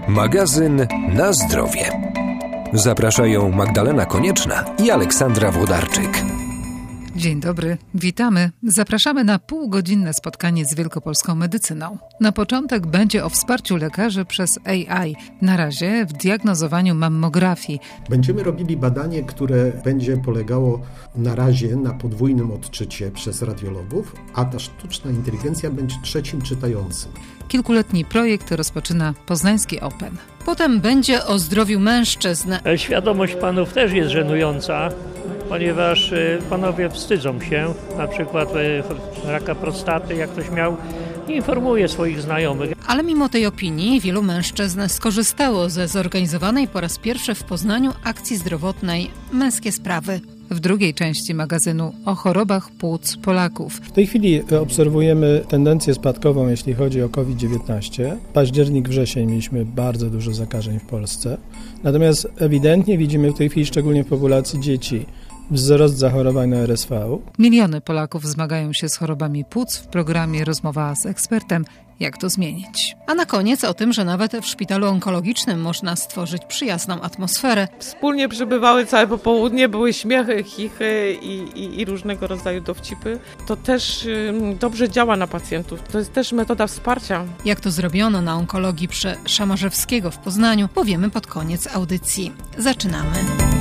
Magazyn na zdrowie. Zapraszają Magdalena Konieczna i Aleksandra Włodarczyk. Dzień dobry, witamy. Zapraszamy na półgodzinne spotkanie z wielkopolską medycyną. Na początek będzie o wsparciu lekarzy przez AI. Na razie w diagnozowaniu mammografii. Będziemy robili badanie, które będzie polegało na razie na podwójnym odczycie przez radiologów, a ta sztuczna inteligencja będzie trzecim czytającym. Kilkuletni projekt rozpoczyna poznański Open. Potem będzie o zdrowiu mężczyzn. Świadomość panów też jest żenująca, ponieważ panowie wstydzą się, na przykład raka prostaty, jak ktoś miał, informuje swoich znajomych. Ale mimo tej opinii wielu mężczyzn skorzystało ze zorganizowanej po raz pierwszy w Poznaniu akcji zdrowotnej Męskie Sprawy. W drugiej części magazynu o chorobach płuc Polaków. W tej chwili obserwujemy tendencję spadkową, jeśli chodzi o COVID-19. Październik, wrzesień mieliśmy bardzo dużo zakażeń w Polsce. Natomiast ewidentnie widzimy w tej chwili, szczególnie w populacji dzieci, wzrost zachorowań na RSV. Miliony Polaków zmagają się z chorobami płuc. W programie rozmowa z ekspertem, jak to zmienić. A na koniec o tym, że nawet w szpitalu onkologicznym można stworzyć przyjazną atmosferę. Wspólnie przebywały całe popołudnie, były śmiechy, chichy i różnego rodzaju dowcipy. To też dobrze działa na pacjentów. To jest też metoda wsparcia. Jak to zrobiono na onkologii przy Szamarzewskiego w Poznaniu, powiemy pod koniec audycji. Zaczynamy.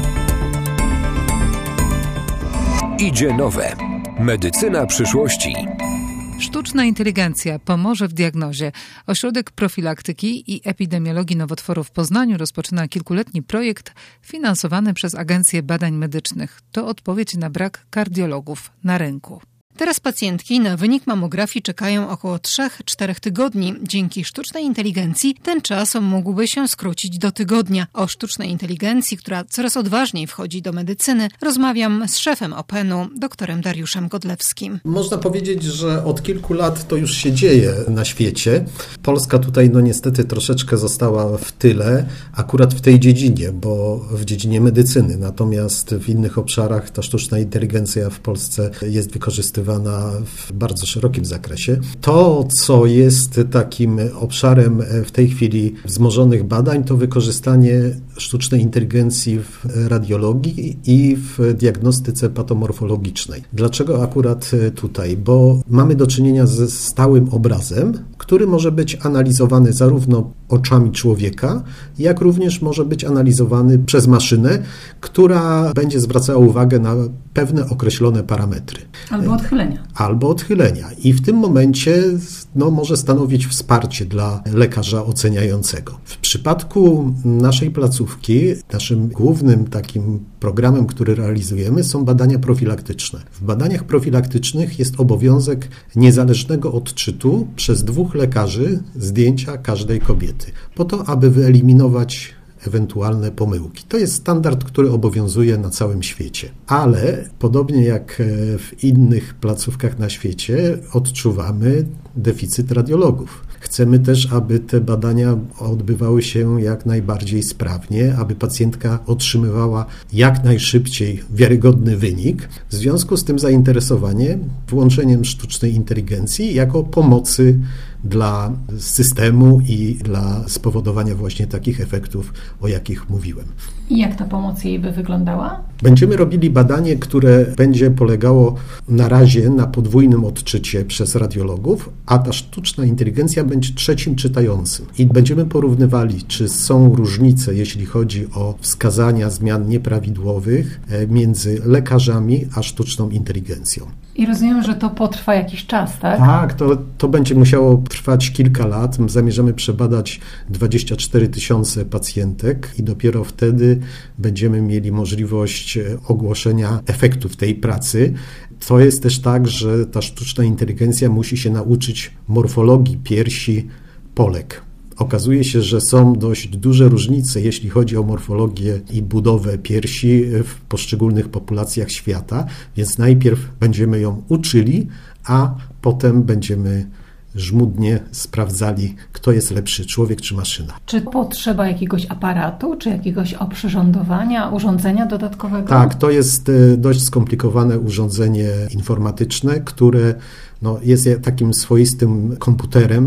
Idzie nowe. Medycyna przyszłości. Sztuczna inteligencja pomoże w diagnozie. Ośrodek Profilaktyki i Epidemiologii Nowotworów w Poznaniu rozpoczyna kilkuletni projekt finansowany przez Agencję Badań Medycznych. To odpowiedź na brak kardiologów na rynku. Teraz pacjentki na wynik mammografii czekają około 3-4 tygodni. Dzięki sztucznej inteligencji ten czas mógłby się skrócić do tygodnia. O sztucznej inteligencji, która coraz odważniej wchodzi do medycyny, rozmawiam z szefem Openu, doktorem Dariuszem Godlewskim. Można powiedzieć, że od kilku lat to już się dzieje na świecie. Polska tutaj niestety troszeczkę została w tyle, akurat w tej dziedzinie, bo w dziedzinie medycyny. Natomiast w innych obszarach ta sztuczna inteligencja w Polsce jest wykorzystywana w bardzo szerokim zakresie. To, co jest takim obszarem w tej chwili wzmożonych badań, to wykorzystanie sztucznej inteligencji w radiologii i w diagnostyce patomorfologicznej. Dlaczego akurat tutaj? Bo mamy do czynienia ze stałym obrazem, który może być analizowany zarówno oczami człowieka, jak również może być analizowany przez maszynę, która będzie zwracała uwagę na pewne określone parametry. Albo odchylenia. I w tym momencie może stanowić wsparcie dla lekarza oceniającego. W przypadku naszej placówki, naszym głównym takim programem, który realizujemy, są badania profilaktyczne. W badaniach profilaktycznych jest obowiązek niezależnego odczytu przez 2 lekarzy zdjęcia każdej kobiety, po to, aby wyeliminować ewentualne pomyłki. To jest standard, który obowiązuje na całym świecie. Ale podobnie jak w innych placówkach na świecie, odczuwamy deficyt radiologów. Chcemy też, aby te badania odbywały się jak najbardziej sprawnie, aby pacjentka otrzymywała jak najszybciej wiarygodny wynik. W związku z tym zainteresowanie włączeniem sztucznej inteligencji jako pomocy dla systemu i dla spowodowania właśnie takich efektów, o jakich mówiłem. I jak ta pomoc jej by wyglądała? Będziemy robili badanie, które będzie polegało na razie na podwójnym odczycie przez radiologów, a ta sztuczna inteligencja będzie trzecim czytającym. I będziemy porównywali, czy są różnice, jeśli chodzi o wskazania zmian nieprawidłowych między lekarzami a sztuczną inteligencją. I rozumiem, że to potrwa jakiś czas, tak? Tak, to będzie musiało trwać kilka lat. Zamierzamy przebadać 24 000 pacjentek i dopiero wtedy będziemy mieli możliwość ogłoszenia efektów tej pracy. To jest też tak, że ta sztuczna inteligencja musi się nauczyć morfologii piersi Polek. Okazuje się, że są dość duże różnice, jeśli chodzi o morfologię i budowę piersi w poszczególnych populacjach świata, więc najpierw będziemy ją uczyli, a potem będziemy żmudnie sprawdzali, kto jest lepszy, człowiek czy maszyna. Czy potrzeba jakiegoś aparatu, czy jakiegoś oprzyrządowania, urządzenia dodatkowego? Tak, to jest dość skomplikowane urządzenie informatyczne, które jest takim swoistym komputerem,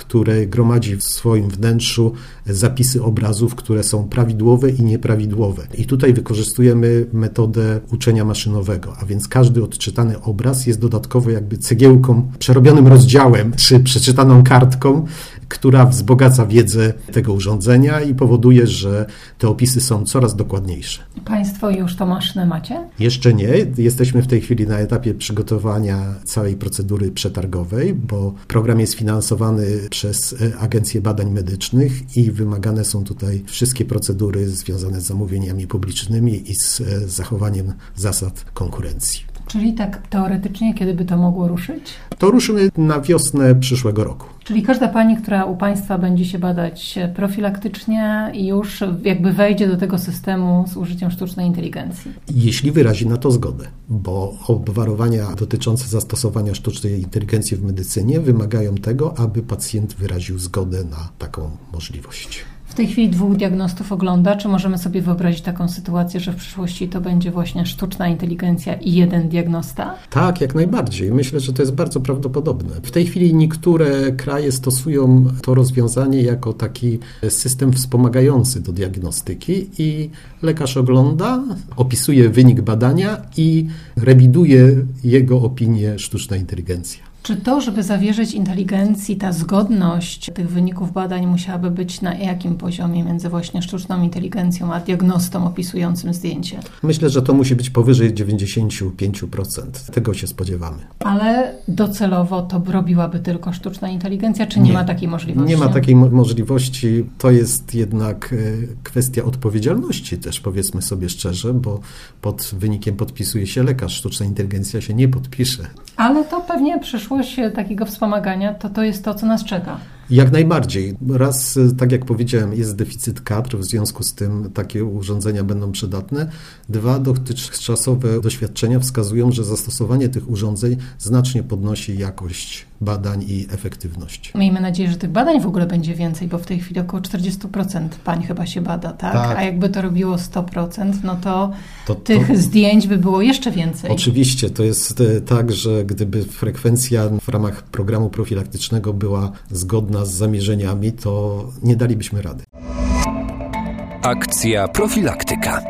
które gromadzi w swoim wnętrzu zapisy obrazów, które są prawidłowe i nieprawidłowe. I tutaj wykorzystujemy metodę uczenia maszynowego, a więc każdy odczytany obraz jest dodatkowo jakby cegiełką, przerobionym rozdziałem czy przeczytaną kartką, która wzbogaca wiedzę tego urządzenia i powoduje, że te opisy są coraz dokładniejsze. Państwo już tą maszynę macie? Jeszcze nie. Jesteśmy w tej chwili na etapie przygotowania całej procedury przetargowej, bo program jest finansowany przez Agencję Badań Medycznych i wymagane są tutaj wszystkie procedury związane z zamówieniami publicznymi i z zachowaniem zasad konkurencji. Czyli tak teoretycznie, kiedy by to mogło ruszyć? To ruszymy na wiosnę przyszłego roku. Czyli każda pani, która u Państwa będzie się badać profilaktycznie, już jakby wejdzie do tego systemu z użyciem sztucznej inteligencji. Jeśli wyrazi na to zgodę, bo obwarowania dotyczące zastosowania sztucznej inteligencji w medycynie wymagają tego, aby pacjent wyraził zgodę na taką możliwość. W tej chwili 2 diagnostów ogląda. Czy możemy sobie wyobrazić taką sytuację, że w przyszłości to będzie właśnie sztuczna inteligencja i 1 diagnosta? Tak, jak najbardziej. Myślę, że to jest bardzo prawdopodobne. W tej chwili niektóre kraje stosują to rozwiązanie jako taki system wspomagający do diagnostyki i lekarz ogląda, opisuje wynik badania i rewiduje jego opinię sztuczna inteligencja. Czy to, żeby zawierzyć inteligencji, ta zgodność tych wyników badań musiałaby być na jakim poziomie między właśnie sztuczną inteligencją a diagnostą opisującym zdjęcie? Myślę, że to musi być powyżej 95%. Tego się spodziewamy. Ale docelowo to robiłaby tylko sztuczna inteligencja, czy nie ma takiej możliwości? Nie ma takiej możliwości. To jest jednak kwestia odpowiedzialności też, powiedzmy sobie szczerze, bo pod wynikiem podpisuje się lekarz. Sztuczna inteligencja się nie podpisze. Ale to pewnie przyszłość takiego wspomagania, to jest to, co nas czeka. Jak najbardziej. Raz, tak jak powiedziałem, jest deficyt kadr, w związku z tym takie urządzenia będą przydatne. 2, dotychczasowe doświadczenia wskazują, że zastosowanie tych urządzeń znacznie podnosi jakość badań i efektywność. Miejmy nadzieję, że tych badań w ogóle będzie więcej, bo w tej chwili około 40% pań chyba się bada, tak? A jakby to robiło 100%, no to tych zdjęć by było jeszcze więcej. Oczywiście, to jest tak, że gdyby frekwencja w ramach programu profilaktycznego była zgodna z zamierzeniami, to nie dalibyśmy rady. Akcja profilaktyka.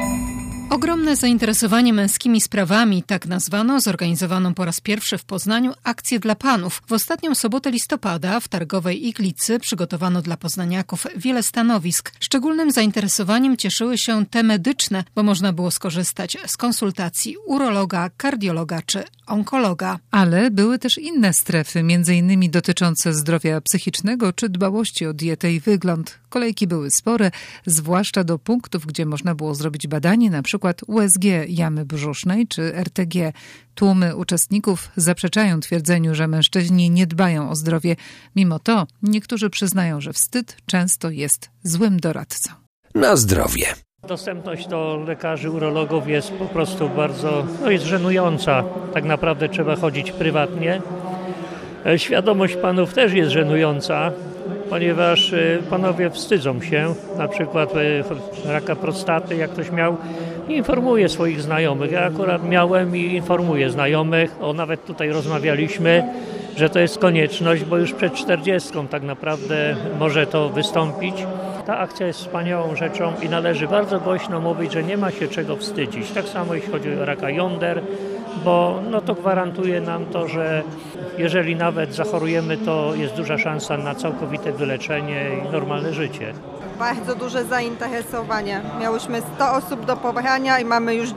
Ogromne zainteresowanie męskimi sprawami, tak nazwano zorganizowaną po raz pierwszy w Poznaniu akcję dla panów. W ostatnią sobotę listopada w Targowej Iglicy przygotowano dla poznaniaków wiele stanowisk. Szczególnym zainteresowaniem cieszyły się te medyczne, bo można było skorzystać z konsultacji urologa, kardiologa czy onkologa. Ale były też inne strefy, m.in. dotyczące zdrowia psychicznego czy dbałości o dietę i wygląd. Kolejki były spore, zwłaszcza do punktów, gdzie można było zrobić badanie, na przykład USG jamy brzusznej czy RTG. Tłumy uczestników zaprzeczają twierdzeniu, że mężczyźni nie dbają o zdrowie. Mimo to niektórzy przyznają, że wstyd często jest złym doradcą. Na zdrowie. Dostępność do lekarzy, urologów jest po prostu bardzo, jest żenująca. Tak naprawdę trzeba chodzić prywatnie. Świadomość panów też jest żenująca, ponieważ panowie wstydzą się, na przykład raka prostaty, jak ktoś miał, nie informuje swoich znajomych. Ja akurat miałem i informuję znajomych, nawet tutaj rozmawialiśmy, że to jest konieczność, bo już przed 40 tak naprawdę może to wystąpić. Ta akcja jest wspaniałą rzeczą i należy bardzo głośno mówić, że nie ma się czego wstydzić. Tak samo jeśli chodzi o raka jąder, bo to gwarantuje nam to, że jeżeli nawet zachorujemy, to jest duża szansa na całkowite wyleczenie i normalne życie. Bardzo duże zainteresowanie. Miałyśmy 100 osób do pobrania i mamy już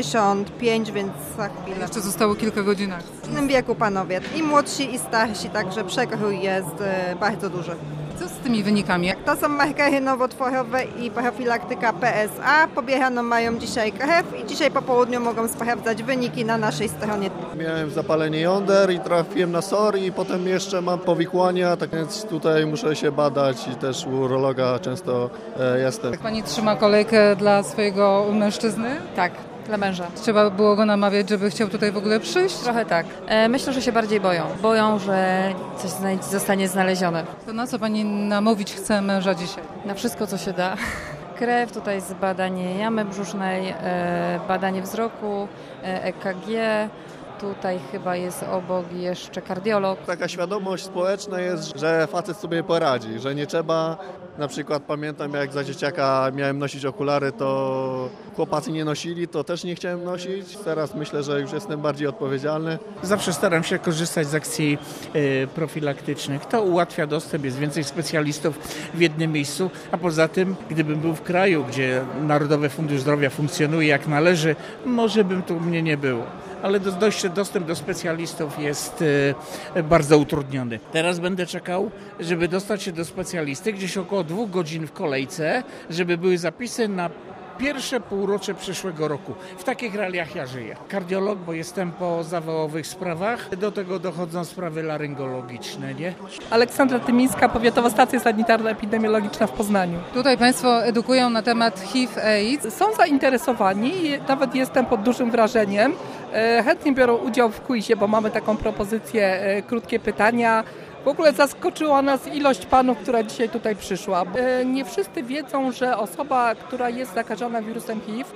95, więc za chwilę. Jeszcze zostało kilka godzin. W różnym wieku panowie, i młodsi, i starsi, także przekrój jest bardzo duży. Co z tymi wynikami? To są markery nowotworowe i profilaktyka PSA. Pobieraną mają dzisiaj krew i dzisiaj po południu mogą sprawdzać wyniki na naszej stronie. Miałem zapalenie jąder i trafiłem na SOR i potem jeszcze mam powikłania, tak więc tutaj muszę się badać i też u urologa często jestem. Pani trzyma kolejkę dla swojego mężczyzny? Tak. Dla męża. Trzeba było go namawiać, żeby chciał tutaj w ogóle przyjść? Trochę tak. Myślę, że się bardziej boją. Boją, że coś zostanie znalezione. To na co pani namówić chce męża dzisiaj? Na wszystko, co się da. Krew, tutaj z badanie jamy brzusznej, badanie wzroku, EKG, tutaj chyba jest obok jeszcze kardiolog. Taka świadomość społeczna jest, że facet sobie poradzi, że nie trzeba, na przykład pamiętam jak za dzieciaka miałem nosić okulary, to chłopacy nie nosili, to też nie chciałem nosić. Teraz myślę, że już jestem bardziej odpowiedzialny. Zawsze staram się korzystać z akcji profilaktycznych. To ułatwia dostęp, jest więcej specjalistów w jednym miejscu, a poza tym, gdybym był w kraju, gdzie Narodowy Fundusz Zdrowia funkcjonuje jak należy, może bym tu mnie nie było. Ale dostęp do specjalistów jest bardzo utrudniony. Teraz będę czekał, żeby dostać się do specjalisty, gdzieś około 2 godzin w kolejce, żeby były zapisy na pierwsze półrocze przyszłego roku. W takich realiach ja żyję. Kardiolog, bo jestem po zawałowych sprawach. Do tego dochodzą sprawy laryngologiczne, nie? Aleksandra Tymińska, Powiatowa Stacja Sanitarno-Epidemiologiczna w Poznaniu. Tutaj Państwo edukują na temat HIV/AIDS. Są zainteresowani, nawet jestem pod dużym wrażeniem. Chętnie biorą udział w quizie, bo mamy taką propozycję, krótkie pytania. W ogóle zaskoczyła nas ilość panów, która dzisiaj tutaj przyszła. Nie wszyscy wiedzą, że osoba, która jest zakażona wirusem HIV,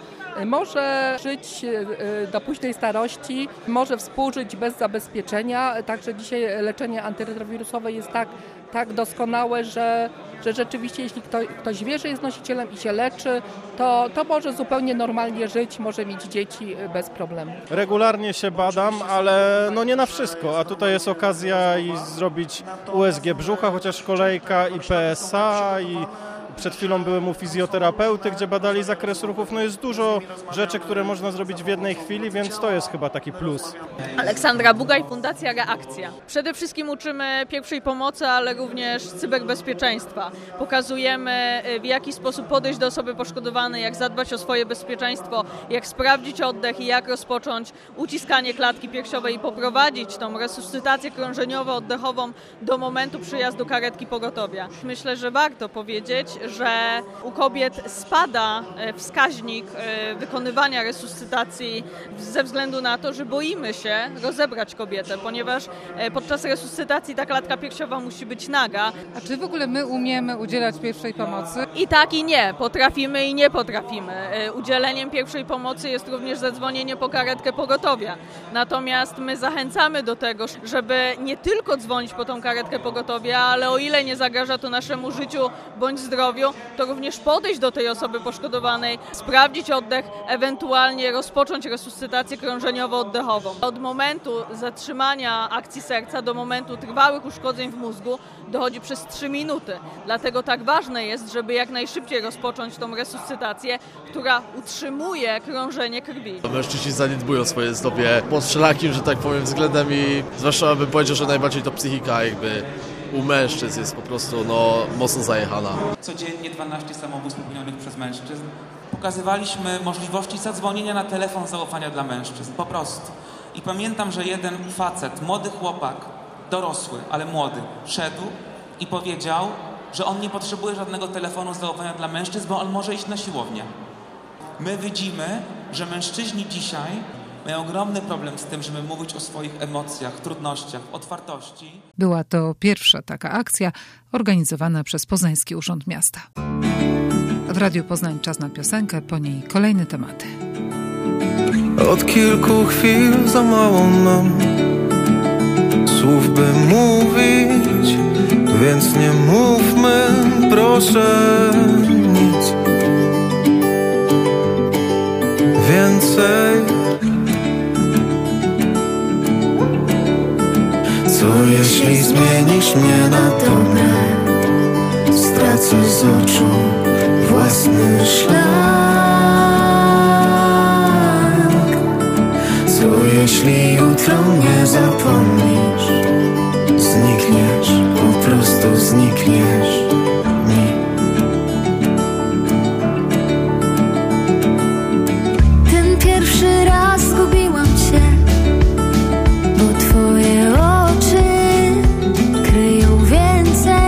może żyć do późnej starości, może współżyć bez zabezpieczenia. Także dzisiaj leczenie antyretrowirusowe jest tak doskonałe, że rzeczywiście jeśli ktoś wie, że jest nosicielem i się leczy, to może zupełnie normalnie żyć, może mieć dzieci bez problemu. Regularnie się badam, ale nie na wszystko, a tutaj jest okazja i zrobić USG brzucha, chociaż kolejka i PSA i przed chwilą byłem u fizjoterapeuty, gdzie badali zakres ruchów. Jest dużo rzeczy, które można zrobić w jednej chwili, więc to jest chyba taki plus. Aleksandra Bugaj, Fundacja Reakcja. Przede wszystkim uczymy pierwszej pomocy, ale również cyberbezpieczeństwa. Pokazujemy, w jaki sposób podejść do osoby poszkodowanej, jak zadbać o swoje bezpieczeństwo, jak sprawdzić oddech i jak rozpocząć uciskanie klatki piersiowej i poprowadzić tą resuscytację krążeniowo-oddechową do momentu przyjazdu karetki pogotowia. Myślę, że warto powiedzieć, że u kobiet spada wskaźnik wykonywania resuscytacji ze względu na to, że boimy się rozebrać kobietę, ponieważ podczas resuscytacji ta klatka piersiowa musi być naga. A czy w ogóle my umiemy udzielać pierwszej pomocy? I tak i nie. Potrafimy i nie potrafimy. Udzieleniem pierwszej pomocy jest również zadzwonienie po karetkę pogotowia. Natomiast my zachęcamy do tego, żeby nie tylko dzwonić po tą karetkę pogotowia, ale o ile nie zagraża to naszemu życiu bądź zdrowiu, to również podejść do tej osoby poszkodowanej, sprawdzić oddech, ewentualnie rozpocząć resuscytację krążeniowo-oddechową. Od momentu zatrzymania akcji serca do momentu trwałych uszkodzeń w mózgu dochodzi przez 3 minuty. Dlatego tak ważne jest, żeby jak najszybciej rozpocząć tą resuscytację, która utrzymuje krążenie krwi. Mężczyźni zaniedbują swoje zdrowie pod wszelakim, że tak powiem, względem i zwłaszcza bym powiedział, że najbardziej to psychika u mężczyzn jest po prostu mocno zajechana. Codziennie 12 samobójstw popełnionych przez mężczyzn. Pokazywaliśmy możliwości zadzwonienia na telefon zaufania dla mężczyzn, po prostu. I pamiętam, że jeden facet, młody chłopak, dorosły, ale młody, szedł i powiedział, że on nie potrzebuje żadnego telefonu zaufania dla mężczyzn, bo on może iść na siłownię. My widzimy, że mężczyźni dzisiaj mają ogromny problem z tym, żeby mówić o swoich emocjach, trudnościach, otwartości. Była to pierwsza taka akcja organizowana przez Poznański Urząd Miasta. W Radiu Poznań czas na piosenkę, po niej kolejne tematy. Od kilku chwil za mało nam słów, by mówić, więc nie mówmy, proszę, nic więcej. Co jeśli zmienisz mnie na dobre? Stracę z oczu własny szlak. Co jeśli jutro mnie zapomnisz? Znikniesz, po prostu znikniesz mi. Ten pierwszy raz zgubiłam się, bo twoje oczy kryją więcej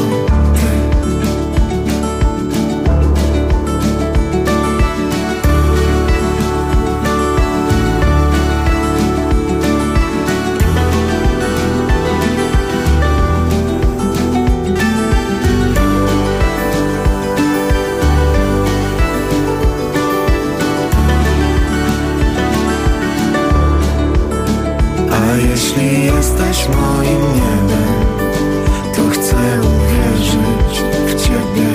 Jeśli jesteś moim niebem, to chcę uwierzyć w Ciebie.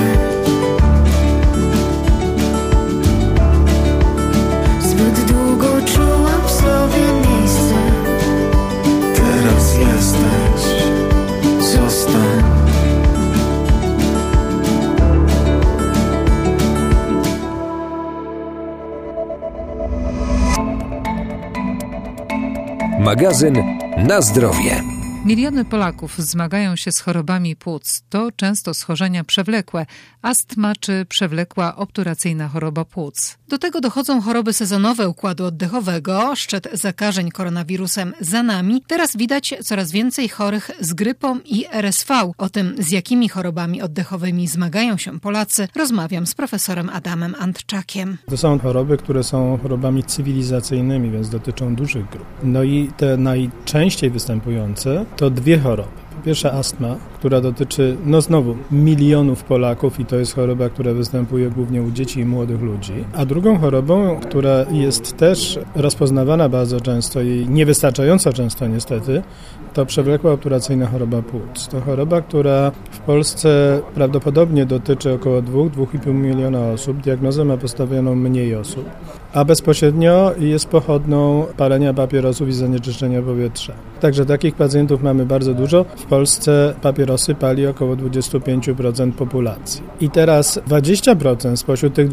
Zbyt długo czułam w sobie miejsce. Teraz jesteś, zostań. Magazyn Na zdrowie. Miliony Polaków zmagają się z chorobami płuc. To często schorzenia przewlekłe, astma czy przewlekła obturacyjna choroba płuc. Do tego dochodzą choroby sezonowe układu oddechowego. Szczyt zakażeń koronawirusem za nami. Teraz widać coraz więcej chorych z grypą i RSV. O tym, z jakimi chorobami oddechowymi zmagają się Polacy, rozmawiam z profesorem Adamem Antczakiem. To są choroby, które są chorobami cywilizacyjnymi, więc dotyczą dużych grup. No i te najczęściej występujące to dwie choroby. Pierwsza astma, która dotyczy, znowu, milionów Polaków i to jest choroba, która występuje głównie u dzieci i młodych ludzi. A drugą chorobą, która jest też rozpoznawana bardzo często i niewystarczająco często niestety, to przewlekła obturacyjna choroba płuc. To choroba, która w Polsce prawdopodobnie dotyczy około 2-2,5 miliona osób. Diagnozę ma postawioną mniej osób, a bezpośrednio jest pochodną palenia papierosów i zanieczyszczenia powietrza. Także takich pacjentów mamy bardzo dużo. W Polsce papierosy pali około 25% populacji. I teraz 20% spośród tych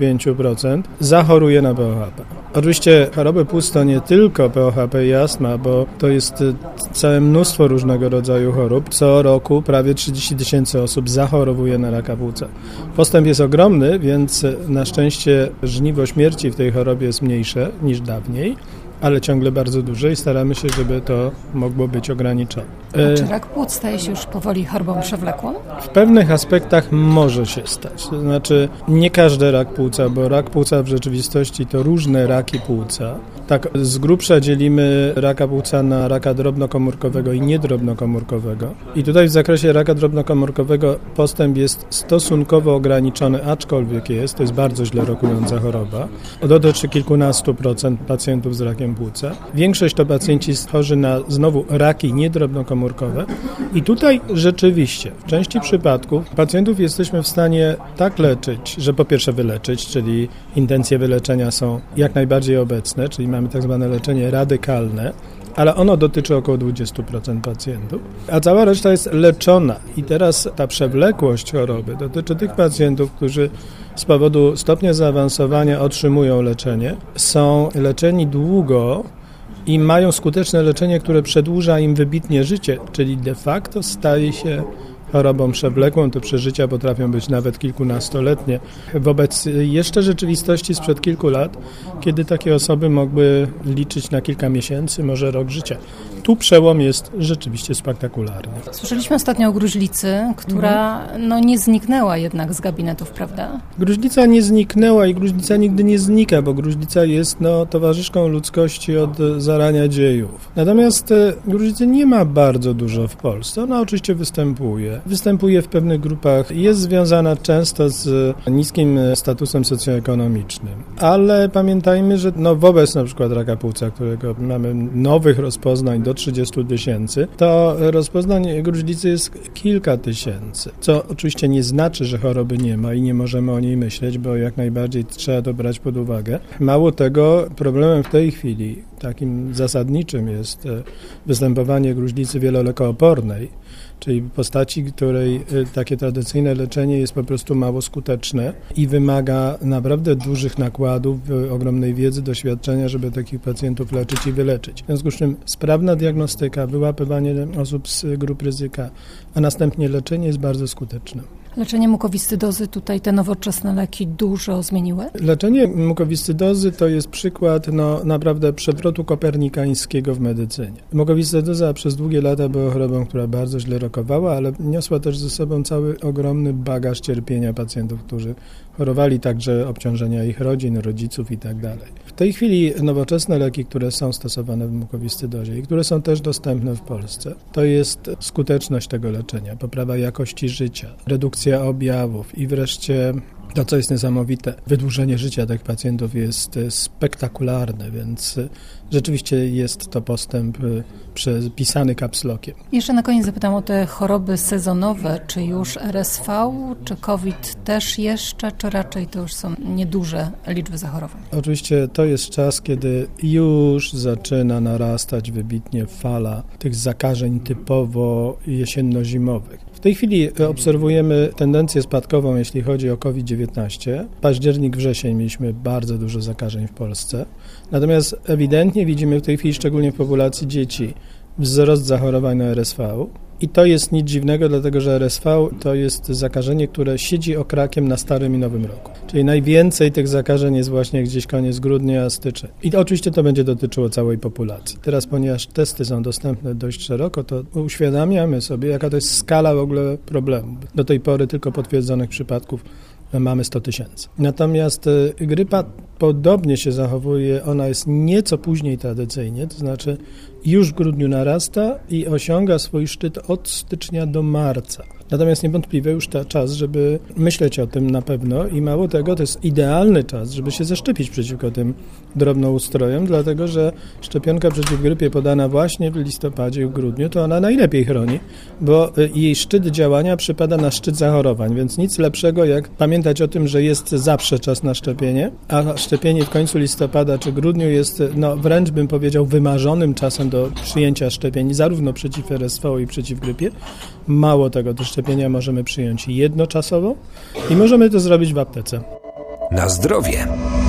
25% zachoruje na POHP. Oczywiście choroby płuc to nie tylko POHP i astma, bo to jest całe mnóstwo różnego rodzaju chorób. Co roku prawie 30 000 osób zachorowuje na raka płuca. Postęp jest ogromny, więc na szczęście żniwo śmierci w tej chorobie jest mniejsze niż dawniej, ale ciągle bardzo duże i staramy się, żeby to mogło być ograniczone. A czy rak płuc staje się już powoli chorobą przewlekłą? W pewnych aspektach może się stać. To znaczy nie każdy rak płuca, bo rak płuca w rzeczywistości to różne raki płuca. Tak z grubsza dzielimy raka płuca na raka drobnokomórkowego i niedrobnokomórkowego. I tutaj w zakresie raka drobnokomórkowego postęp jest stosunkowo ograniczony, aczkolwiek to jest bardzo źle rokująca choroba. Dotyczy kilkunastu procent pacjentów z rakiem płuca. Większość to pacjenci chorzy na znowu raki niedrobnokomórkowe. I tutaj rzeczywiście w części przypadków pacjentów jesteśmy w stanie tak leczyć, że po pierwsze wyleczyć, czyli intencje wyleczenia są jak najbardziej obecne, czyli mamy tak zwane leczenie radykalne, ale ono dotyczy około 20% pacjentów, a cała reszta jest leczona. I teraz ta przewlekłość choroby dotyczy tych pacjentów, którzy z powodu stopnia zaawansowania otrzymują leczenie, są leczeni długo i mają skuteczne leczenie, które przedłuża im wybitnie życie, czyli de facto staje się chorobą przewlekłą. Te przeżycia potrafią być nawet kilkunastoletnie. Wobec jeszcze rzeczywistości sprzed kilku lat, kiedy takie osoby mogły liczyć na kilka miesięcy, może rok życia. Tu przełom jest rzeczywiście spektakularny. Słyszeliśmy ostatnio o gruźlicy, która nie zniknęła jednak z gabinetów, prawda? Gruźlica nie zniknęła i gruźlica nigdy nie znika, bo gruźlica jest towarzyszką ludzkości od zarania dziejów. Natomiast gruźlicy nie ma bardzo dużo w Polsce. Ona oczywiście występuje w pewnych grupach, jest związana często z niskim statusem socjoekonomicznym. Ale pamiętajmy, że wobec na przykład raka płuca, którego mamy nowych rozpoznań do 30 000, to rozpoznań gruźlicy jest kilka tysięcy, co oczywiście nie znaczy, że choroby nie ma i nie możemy o niej myśleć, bo jak najbardziej trzeba to brać pod uwagę. Mało tego, problemem w tej chwili takim zasadniczym jest występowanie gruźlicy wielolekoopornej, czyli postaci, której takie tradycyjne leczenie jest po prostu mało skuteczne i wymaga naprawdę dużych nakładów, ogromnej wiedzy, doświadczenia, żeby takich pacjentów leczyć i wyleczyć. W związku z czym sprawna diagnostyka, wyłapywanie osób z grup ryzyka, a następnie leczenie jest bardzo skuteczne. Leczenie mukowiscydozy, tutaj te nowoczesne leki dużo zmieniły? Leczenie mukowiscydozy to jest przykład naprawdę przewrotu kopernikańskiego w medycynie. Mukowiscydoza przez długie lata była chorobą, która bardzo źle rokowała, ale niosła też ze sobą cały ogromny bagaż cierpienia pacjentów, którzy chorowali, także obciążenia ich rodzin, rodziców i tak dalej. W tej chwili nowoczesne leki, które są stosowane w mukowiscydozie i które są też dostępne w Polsce, to jest skuteczność tego leczenia, poprawa jakości życia, redukcja objawów i wreszcie to, co jest niesamowite, wydłużenie życia tych pacjentów jest spektakularne, więc rzeczywiście jest to postęp pisany caps lockiem. Jeszcze na koniec zapytam o te choroby sezonowe. Czy już RSV, czy COVID też jeszcze, czy raczej to już są nieduże liczby zachorowań? Oczywiście to jest czas, kiedy już zaczyna narastać wybitnie fala tych zakażeń typowo jesienno-zimowych. W tej chwili obserwujemy tendencję spadkową, jeśli chodzi o COVID-19. Październik, wrzesień mieliśmy bardzo dużo zakażeń w Polsce. Natomiast ewidentnie widzimy w tej chwili, szczególnie w populacji dzieci, wzrost zachorowań na RSV. I to jest nic dziwnego, dlatego że RSV to jest zakażenie, które siedzi okrakiem na Starym i Nowym Roku. Czyli najwięcej tych zakażeń jest właśnie gdzieś koniec grudnia, styczeń. I oczywiście to będzie dotyczyło całej populacji. Teraz, ponieważ testy są dostępne dość szeroko, to uświadamiamy sobie, jaka to jest skala w ogóle problemu. Do tej pory tylko potwierdzonych przypadków mamy 100 000. Natomiast grypa podobnie się zachowuje, ona jest nieco później tradycyjnie, to znaczy już w grudniu narasta i osiąga swój szczyt od stycznia do marca. Natomiast niewątpliwie już czas, żeby myśleć o tym na pewno i mało tego, to jest idealny czas, żeby się zaszczepić przeciwko tym drobnoustrojom, dlatego że szczepionka przeciw grypie podana właśnie w listopadzie i w grudniu, to ona najlepiej chroni, bo jej szczyt działania przypada na szczyt zachorowań, więc nic lepszego jak pamiętać o tym, że jest zawsze czas na szczepienie, a szczepienie w końcu listopada czy grudniu jest, wręcz bym powiedział, wymarzonym czasem do przyjęcia szczepień, zarówno przeciw RSV i przeciw grypie. Mało tego, te szczepienia możemy przyjąć jednoczasowo i możemy to zrobić w aptece. Na zdrowie.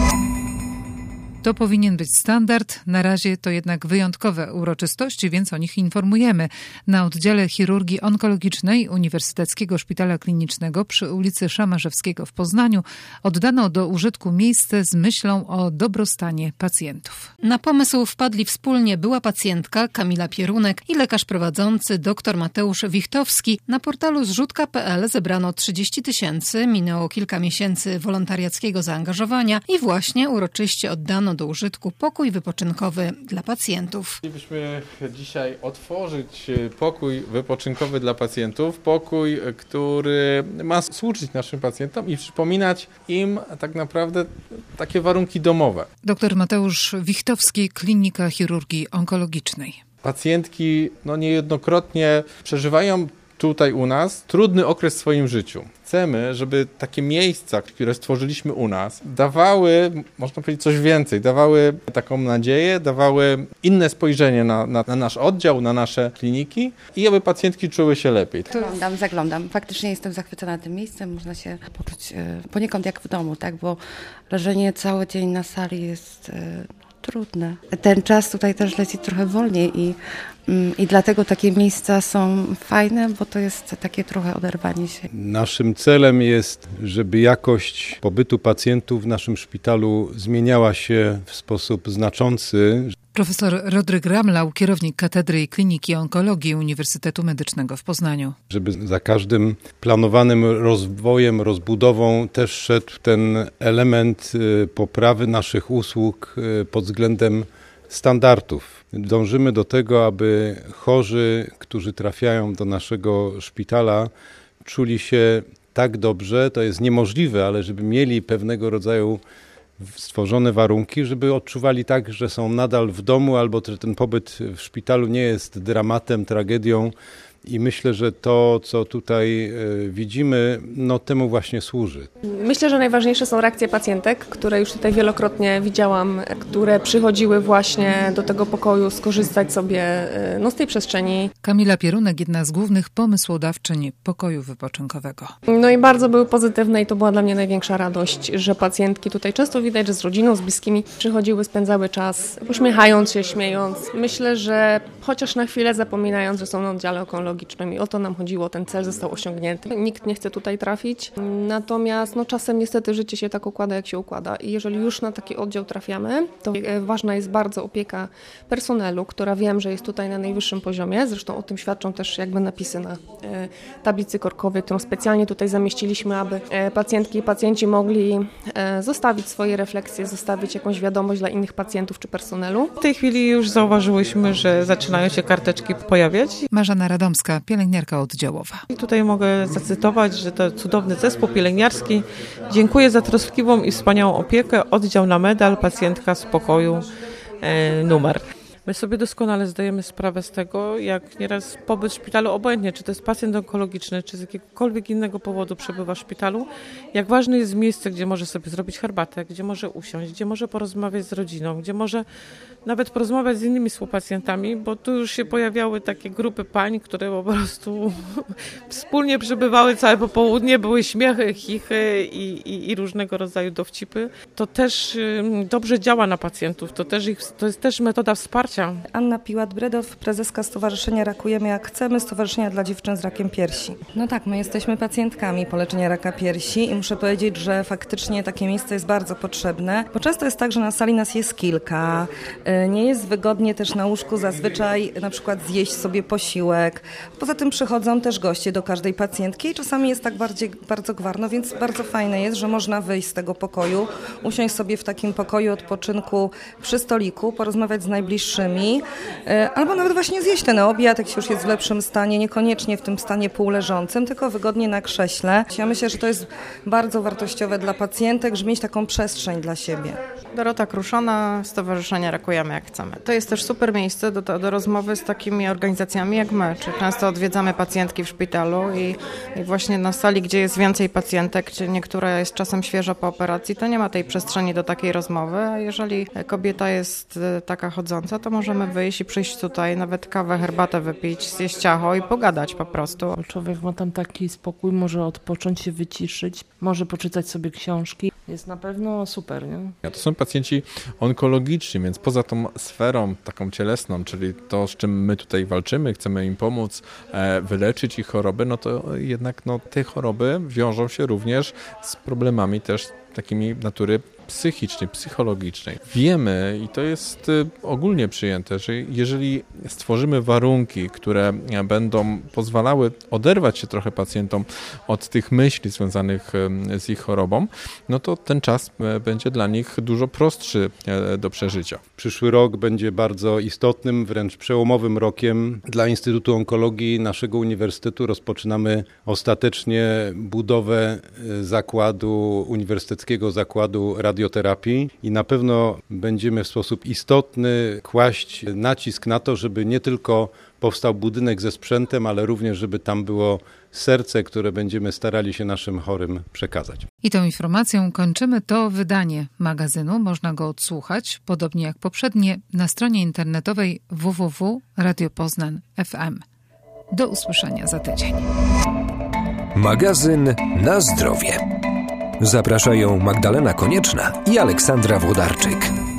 To powinien być standard, na razie to jednak wyjątkowe uroczystości, więc o nich informujemy. Na oddziale chirurgii onkologicznej Uniwersyteckiego Szpitala Klinicznego przy ulicy Szamarzewskiego w Poznaniu oddano do użytku miejsce z myślą o dobrostanie pacjentów. Na pomysł wpadli wspólnie była pacjentka Kamila Pierunek i lekarz prowadzący dr Mateusz Wichtowski. Na portalu zrzutka.pl zebrano 30 000, minęło kilka miesięcy wolontariackiego zaangażowania i właśnie uroczyście oddano do użytku pokój wypoczynkowy dla pacjentów. Chcielibyśmy dzisiaj otworzyć pokój wypoczynkowy dla pacjentów, pokój, który ma służyć naszym pacjentom i przypominać im tak naprawdę takie warunki domowe. Dr Mateusz Wichtowski, Klinika Chirurgii Onkologicznej. Pacjentki niejednokrotnie przeżywają tutaj u nas trudny okres w swoim życiu. Chcemy, żeby takie miejsca, które stworzyliśmy u nas, dawały, można powiedzieć, coś więcej, dawały taką nadzieję, dawały inne spojrzenie na nasz oddział, na nasze kliniki i aby pacjentki czuły się lepiej. Zaglądam. Faktycznie jestem zachwycona tym miejscem, można się poczuć poniekąd jak w domu, tak? Bo leżenie cały dzień na sali jest trudne. Ten czas tutaj też leci trochę wolniej i dlatego takie miejsca są fajne, bo to jest takie trochę oderwanie się. Naszym celem jest, żeby jakość pobytu pacjentów w naszym szpitalu zmieniała się w sposób znaczący. Profesor Rodryk Ramlał, kierownik Katedry i Kliniki Onkologii Uniwersytetu Medycznego w Poznaniu. Żeby za każdym planowanym rozwojem, rozbudową też szedł ten element poprawy naszych usług pod względem standardów. Dążymy do tego, aby chorzy, którzy trafiają do naszego szpitala, czuli się tak dobrze, to jest niemożliwe, ale żeby mieli pewnego rodzaju stworzone warunki, żeby odczuwali tak, że są nadal w domu albo że ten pobyt w szpitalu nie jest dramatem, tragedią. I myślę, że to, co tutaj widzimy, temu właśnie służy. Myślę, że najważniejsze są reakcje pacjentek, które już tutaj wielokrotnie widziałam, które przychodziły właśnie do tego pokoju skorzystać sobie z tej przestrzeni. Kamila Pierunek, jedna z głównych pomysłodawczyń pokoju wypoczynkowego. No i bardzo były pozytywne i to była dla mnie największa radość, że pacjentki tutaj często widać, że z rodziną, z bliskimi przychodziły, spędzały czas, uśmiechając się, śmiejąc. Myślę, że chociaż na chwilę zapominając, że są na oddziale onkologicznym i o to nam chodziło, ten cel został osiągnięty. Nikt nie chce tutaj trafić, natomiast czasem niestety życie się tak układa, jak się układa i jeżeli już na taki oddział trafiamy, to ważna jest bardzo opieka personelu, która wiem, że jest tutaj na najwyższym poziomie, zresztą o tym świadczą też jakby napisy na tablicy korkowej, którą specjalnie tutaj zamieściliśmy, aby pacjentki i pacjenci mogli zostawić swoje refleksje, zostawić jakąś wiadomość dla innych pacjentów czy personelu. W tej chwili już zauważyłyśmy, że zaczynają się karteczki pojawiać. Marzena Radomska, pielęgniarka oddziałowa. I tutaj mogę zacytować, że to cudowny zespół pielęgniarski. Dziękuję za troskliwą i wspaniałą opiekę. Oddział na medal, pacjentka z pokoju numer. My sobie doskonale zdajemy sprawę z tego, jak nieraz pobyt w szpitalu, obojętnie czy to jest pacjent onkologiczny, czy z jakiegokolwiek innego powodu przebywa w szpitalu, jak ważne jest miejsce, gdzie może sobie zrobić herbatę, gdzie może usiąść, gdzie może porozmawiać z rodziną, gdzie może nawet porozmawiać z innymi współpacjentami, bo tu już się pojawiały takie grupy pań, które po prostu wspólnie przebywały całe popołudnie, były śmiechy, chichy i różnego rodzaju dowcipy. To też dobrze działa na pacjentów, to jest też metoda wsparcia. Anna Piłat-Bredow, prezeska Stowarzyszenia Rakujemy jak chcemy, Stowarzyszenia dla Dziewczyn z Rakiem Piersi. No tak, my jesteśmy pacjentkami po leczeniu raka piersi i muszę powiedzieć, że faktycznie takie miejsce jest bardzo potrzebne, bo często jest tak, że na sali nas jest kilka, nie jest wygodnie też na łóżku zazwyczaj na przykład zjeść sobie posiłek. Poza tym przychodzą też goście do każdej pacjentki i czasami jest tak bardzo gwarno, więc bardzo fajne jest, że można wyjść z tego pokoju, usiąść sobie w takim pokoju odpoczynku przy stoliku, porozmawiać z najbliższymi, albo nawet właśnie zjeść ten obiad, jak się już jest w lepszym stanie, niekoniecznie w tym stanie półleżącym, tylko wygodnie na krześle. Ja myślę, że to jest bardzo wartościowe dla pacjentek, żeby mieć taką przestrzeń dla siebie. Dorota Kruszona, Stowarzyszenie Rakujemy jak chcemy. To jest też super miejsce do rozmowy z takimi organizacjami jak my, czy często odwiedzamy pacjentki w szpitalu i właśnie na sali, gdzie jest więcej pacjentek, gdzie niektóra jest czasem świeża po operacji, to nie ma tej przestrzeni do takiej rozmowy, a jeżeli kobieta jest taka chodząca, to możemy wyjść i przyjść tutaj, nawet kawę, herbatę wypić, zjeść ciacho i pogadać po prostu. Człowiek ma tam taki spokój, może odpocząć się, wyciszyć, może poczytać sobie książki. Jest na pewno super, nie? To są pacjenci onkologiczni, więc poza tą sferą taką cielesną, czyli to, z czym my tutaj walczymy, chcemy im pomóc wyleczyć ich choroby, no to jednak te choroby wiążą się również z problemami też takimi natury psychicznej, psychologicznej. Wiemy, i to jest ogólnie przyjęte, że jeżeli stworzymy warunki, które będą pozwalały oderwać się trochę pacjentom od tych myśli związanych z ich chorobą, no to ten czas będzie dla nich dużo prostszy do przeżycia. Przyszły rok będzie bardzo istotnym, wręcz przełomowym rokiem dla Instytutu Onkologii naszego uniwersytetu. Rozpoczynamy ostatecznie budowę Uniwersyteckiego Zakładu Radioterapii i na pewno będziemy w sposób istotny kłaść nacisk na to, żeby nie tylko powstał budynek ze sprzętem, ale również, żeby tam było serce, które będziemy starali się naszym chorym przekazać. I tą informacją kończymy to wydanie magazynu. Można go odsłuchać, podobnie jak poprzednie, na stronie internetowej www.radiopoznań.fm. Do usłyszenia za tydzień. Magazyn Na zdrowie. Zapraszają Magdalena Konieczna i Aleksandra Włodarczyk.